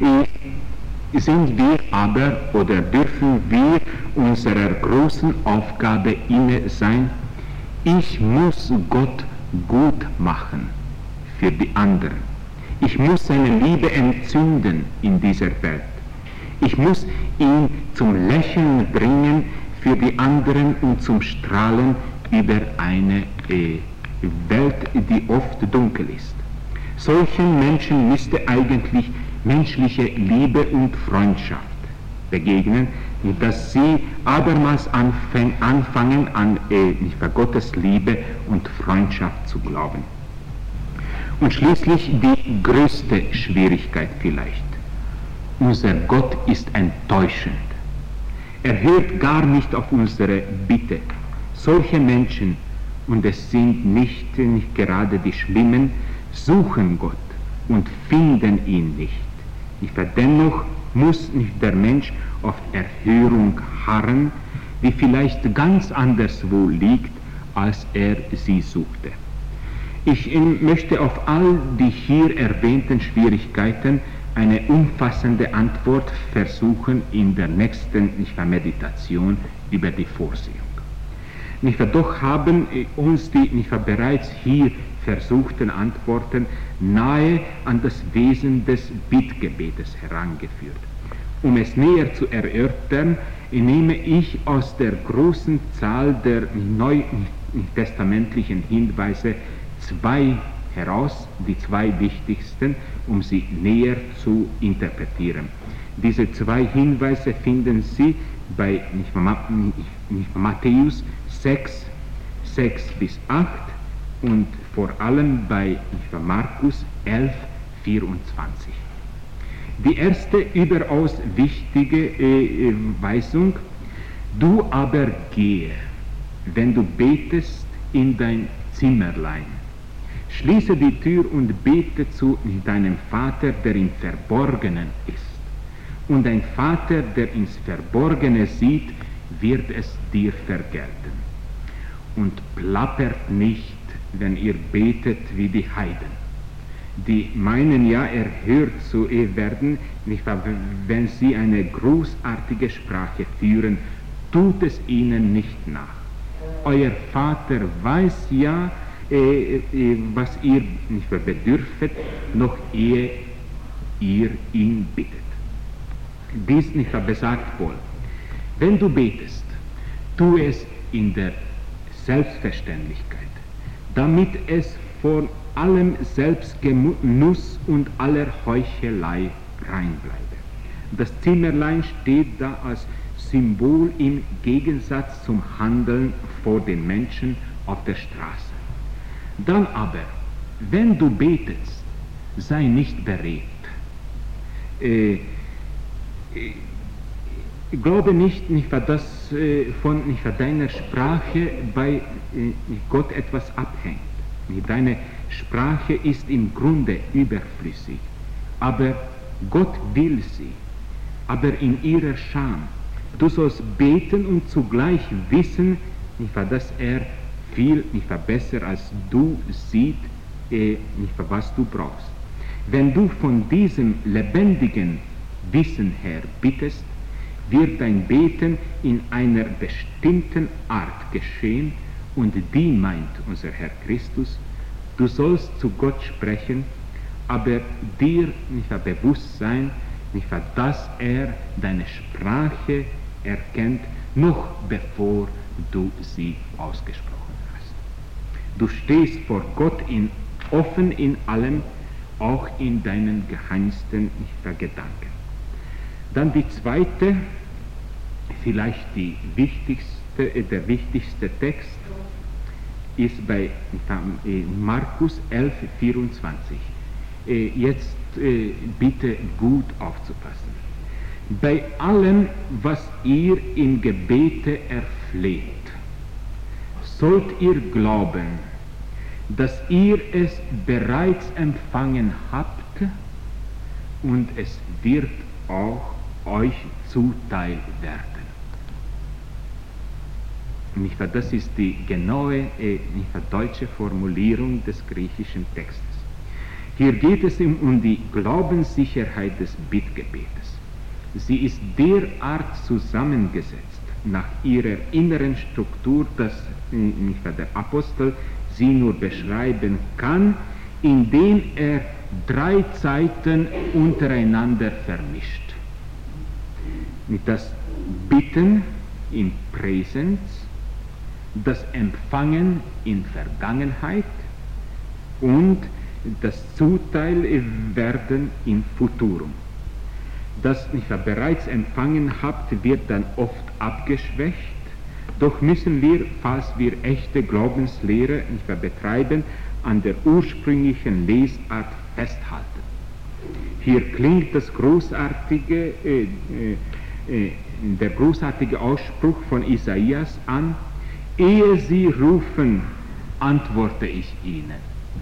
äh, sind wir aber oder dürfen wir unserer großen Aufgabe inne sein. Ich muss Gott gut machen für die anderen. Ich muss seine Liebe entzünden in dieser Welt. Ich muss ihn zum Lächeln bringen für die anderen und zum Strahlen über eine äh, Welt, die oft dunkel ist. Solchen Menschen müsste eigentlich menschliche Liebe und Freundschaft begegnen, dass sie abermals anfang, anfangen an äh, Gottes Liebe und Freundschaft zu glauben. Und schließlich die größte Schwierigkeit vielleicht. Unser Gott ist enttäuschend. Er hört gar nicht auf unsere Bitte. Solche Menschen, und es sind nicht, nicht gerade die Schlimmen, suchen Gott und finden ihn nicht. Dennoch muss nicht der Mensch auf Erhörung harren, die vielleicht ganz anderswo liegt, als er sie suchte. Ich möchte auf all die hier erwähnten Schwierigkeiten eine umfassende Antwort versuchen in der nächsten nicht wahr, Meditation über die Vorsehung. Nicht wahr, doch haben uns die nicht wahr, bereits hier versuchten Antworten nahe an das Wesen des Bittgebetes herangeführt. Um es näher zu erörtern, nehme ich aus der großen Zahl der neutestamentlichen Hinweise zwei heraus, die zwei wichtigsten, um sie näher zu interpretieren. Diese zwei Hinweise finden Sie bei nicht wahr, nicht wahr, Matthäus sechs, sechs bis acht und vor allem bei nicht wahr, Markus elf, vierundzwanzig. Die erste überaus wichtige äh, Weisung: Du aber gehe, wenn du betest, in dein Zimmerlein. Schließe die Tür und bete zu deinem Vater, der im Verborgenen ist. Und dein Vater, der ins Verborgene sieht, wird es dir vergelten. Und plappert nicht, wenn ihr betet wie die Heiden. Die meinen ja erhört zu werden, nicht wahr, wenn sie eine großartige Sprache führen, tut es ihnen nicht nach. Euer Vater weiß ja, Äh, äh, was ihr nicht mehr bedürfet, noch ehe ihr ihn bittet. Dies nicht mehr besagt wohl. Wenn du betest, tu es in der Selbstverständlichkeit, damit es von allem Selbstgenuss und aller Heuchelei rein bleibe. Das Zimmerlein steht da als Symbol im Gegensatz zum Handeln vor den Menschen auf der Straße. Dann aber, wenn du betest, sei nicht beredt. Äh, äh, glaube nicht, nicht dass äh, von nicht deiner Sprache bei äh, Gott etwas abhängt. Deine Sprache ist im Grunde überflüssig, aber Gott will sie, aber in ihrer Scham. Du sollst beten und zugleich wissen, nicht dass er viel nicht besser als du sieht, äh, nicht was du brauchst. Wenn du von diesem lebendigen Wissen her bittest, wird dein Beten in einer bestimmten Art geschehen, und die meint unser Herr Christus: Du sollst zu Gott sprechen, aber dir nicht bewusst sein, nicht dass er deine Sprache erkennt, noch bevor du sie ausgesprochen hast. Du stehst vor Gott in, offen in allem, auch in deinen geheimsten Gedanken. Dann die zweite, vielleicht die wichtigste, der wichtigste Text ist bei Markus elf, vierundzwanzig. Jetzt bitte gut aufzupassen. Bei allem, was ihr im Gebete erfleht, sollt ihr glauben, dass ihr es bereits empfangen habt, und es wird auch euch zuteil werden. Nicht wahr? Das ist die genaue äh, nicht wahr, deutsche Formulierung des griechischen Textes. Hier geht es um, um die Glaubenssicherheit des Bittgebetes. Sie ist derart zusammengesetzt nach ihrer inneren Struktur, dass äh, nicht wahr, der Apostel sie nur beschreiben kann, indem er drei Zeiten untereinander vermischt. Das Bitten in Präsens, das Empfangen in Vergangenheit und das Zuteilwerden in Futurum. Das nicht wahr, bereits empfangen habt, wird dann oft abgeschwächt, doch müssen wir, falls wir echte Glaubenslehre nicht wahr, betreiben, an der ursprünglichen Lesart festhalten. Hier klingt das großartige, äh, äh, der großartige Ausspruch von Isaias an: Ehe sie rufen, antworte ich ihnen.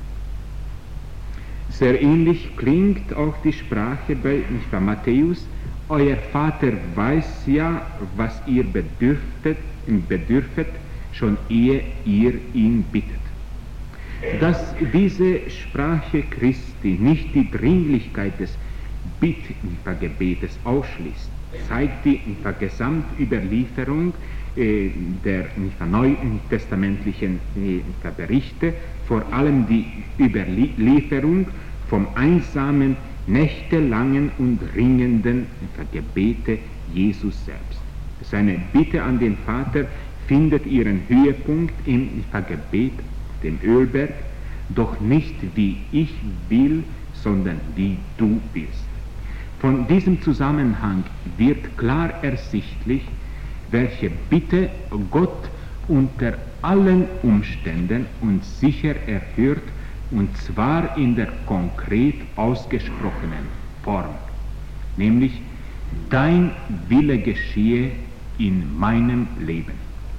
Sehr ähnlich klingt auch die Sprache bei nicht wahr, Matthäus: Euer Vater weiß ja, was ihr bedürftet, bedürfet, schon ehe ihr ihn bittet. Dass diese Sprache Christi nicht die Dringlichkeit des Bittgebetes ausschließt, zeigt die Gesamtüberlieferung äh, der neutestamentlichen äh, Berichte, vor allem die Überlieferung vom einsamen, nächtelangen und ringenden Gebete Jesus selbst. Seine Bitte an den Vater findet ihren Höhepunkt im Gebet, dem Ölberg, doch nicht wie ich will, sondern wie du willst. Von diesem Zusammenhang wird klar ersichtlich, welche Bitte Gott unter allen Umständen und sicher erhört, und zwar in der konkret ausgesprochenen Form, nämlich: Dein Wille geschehe in meinem Leben.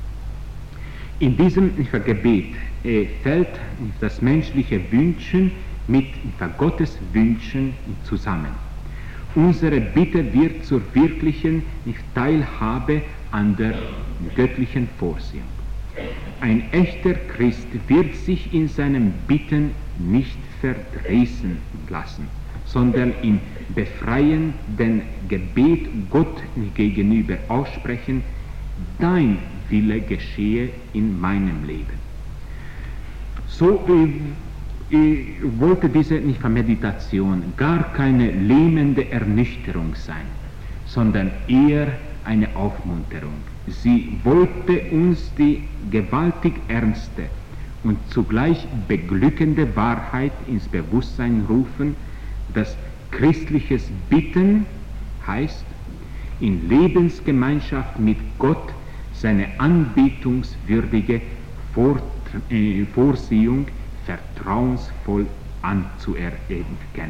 In diesem Gebet äh, fällt das menschliche Wünschen mit Gottes Wünschen zusammen. Unsere Bitte wird zur wirklichen Teilhabe an der göttlichen Vorsehung. Ein echter Christ wird sich in seinem Bitten nicht verdressen lassen, sondern im befreienden Gebet Gott gegenüber aussprechen: Dein Wille geschehe in meinem Leben. So äh, äh, wollte diese nicht Meditation gar keine lähmende Ernüchterung sein, sondern eher eine Aufmunterung. Sie wollte uns die gewaltig ernste und zugleich beglückende Wahrheit ins Bewusstsein rufen, dass christliches Bitten heißt, in Lebensgemeinschaft mit Gott seine anbetungswürdige Vor äh, Vorsehung vertrauensvoll anzuerkennen.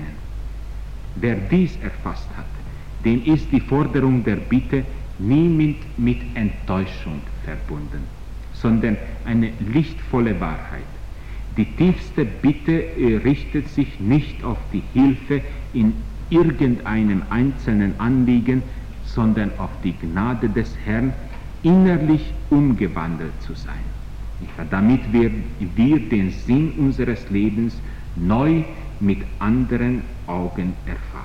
Wer dies erfasst hat, dem ist die Forderung der Bitte nie mit, mit Enttäuschung verbunden, sondern eine lichtvolle Wahrheit. Die tiefste Bitte äh, richtet sich nicht auf die Hilfe in irgendeinem einzelnen Anliegen, sondern auf die Gnade des Herrn, innerlich umgewandelt zu sein, damit wir, wir den Sinn unseres Lebens neu mit anderen Augen erfahren.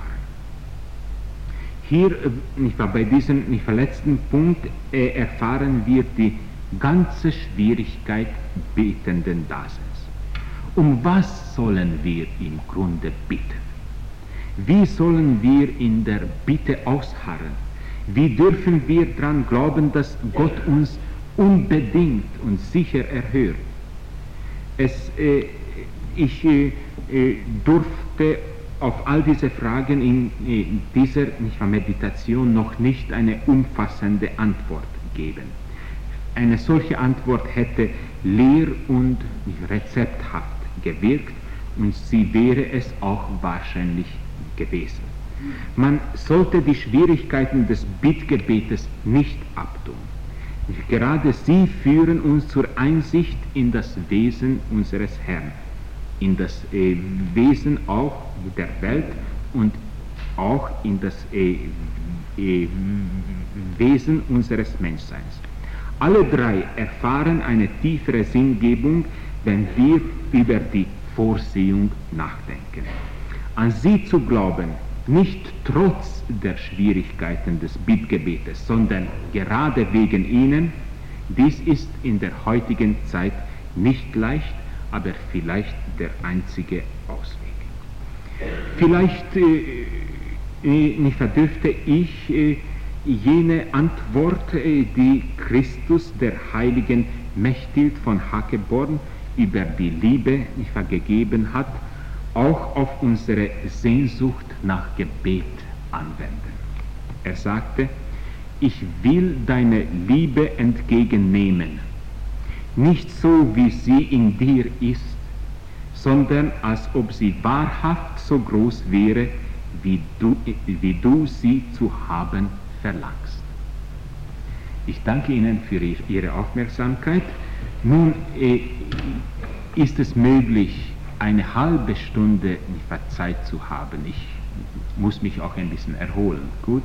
Hier nicht wahr, bei diesem nicht letzten Punkt äh, erfahren wir die ganze Schwierigkeit betenden Daseins. Um was sollen wir im Grunde bitten? Wie sollen wir in der Bitte ausharren? Wie dürfen wir daran glauben, dass Gott uns unbedingt und sicher erhört? Es, äh, ich äh, durfte auf all diese Fragen in, in dieser nicht wahr, Meditation noch nicht eine umfassende Antwort geben. Eine solche Antwort hätte leer und rezepthaft gewirkt, und sie wäre es auch wahrscheinlich gewesen. Man sollte die Schwierigkeiten des Bittgebetes nicht abtun. Gerade sie führen uns zur Einsicht in das Wesen unseres Herrn, in das äh, Wesen auch der Welt und auch in das äh, äh, Wesen unseres Menschseins. Alle drei erfahren eine tiefere Sinngebung, wenn wir über die Vorsehung nachdenken. An sie zu glauben, nicht trotz der Schwierigkeiten des Bittgebetes, sondern gerade wegen ihnen, dies ist in der heutigen Zeit nicht leicht, aber vielleicht der einzige Ausweg. Vielleicht äh, nicht verdürfte ich äh, jene Antwort, äh, die Christus der heiligen Mechthild von Hackeborn über die Liebe nicht vergegeben hat, auch auf unsere Sehnsucht nach Gebet anwenden. Er sagte, ich will deine Liebe entgegennehmen, nicht so wie sie in dir ist, sondern als ob sie wahrhaft so groß wäre, wie du, wie du sie zu haben verlangst. Ich danke Ihnen für Ihre Aufmerksamkeit. Nun äh, ist es möglich, eine halbe Stunde Zeit zu haben. Ich muss mich auch ein bisschen erholen. Gut?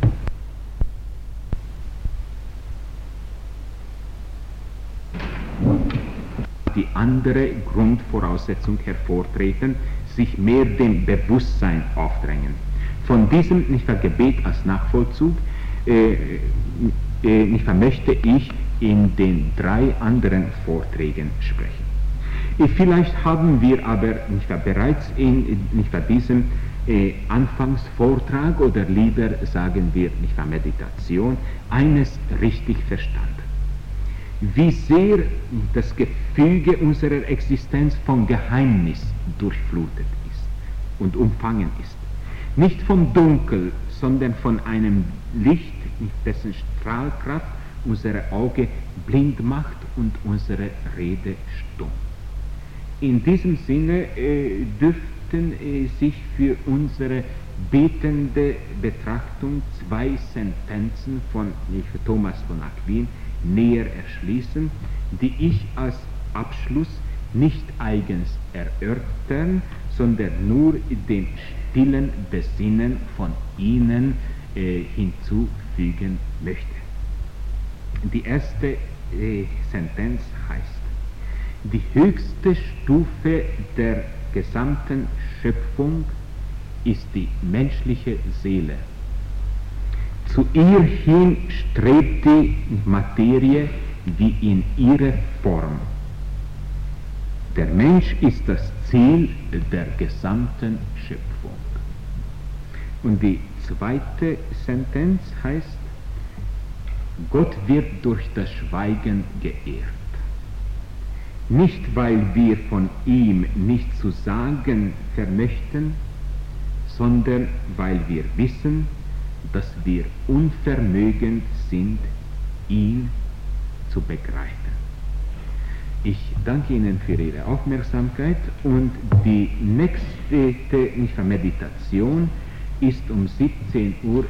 Die andere Grundvoraussetzung hervortreten, sich mehr dem Bewusstsein aufdrängen. Von diesem nicht Gebet als Nachvollzug äh, äh, nicht möchte ich in den drei anderen Vorträgen sprechen. Äh, vielleicht haben wir aber nicht bereits in nicht diesem äh, Anfangsvortrag oder lieber sagen wir nicht Meditation eines richtig verstanden. Wie sehr das Gefüge unserer Existenz von Geheimnis durchflutet ist und umfangen ist. Nicht vom Dunkel, sondern von einem Licht, dessen Strahlkraft unsere Augen blind macht und unsere Rede stumm. In diesem Sinne äh, dürften äh, sich für unsere betende Betrachtung zwei Sentenzen von Thomas von Aquin näher erschließen, die ich als Abschluss nicht eigens erörtern, sondern nur dem stillen Besinnen von Ihnen äh, hinzufügen möchte. Die erste äh, Sentenz heißt, die höchste Stufe der gesamten Schöpfung ist die menschliche Seele. Zu ihr hin strebt die Materie wie in ihre Form. Der Mensch ist das Ziel der gesamten Schöpfung. Und die zweite Sentenz heißt, Gott wird durch das Schweigen geehrt. Nicht, weil wir von ihm nichts zu sagen vermöchten, sondern weil wir wissen, dass wir unvermögend sind, ihn zu begreifen. Ich danke Ihnen für Ihre Aufmerksamkeit und die nächste Meditation ist um siebzehn Uhr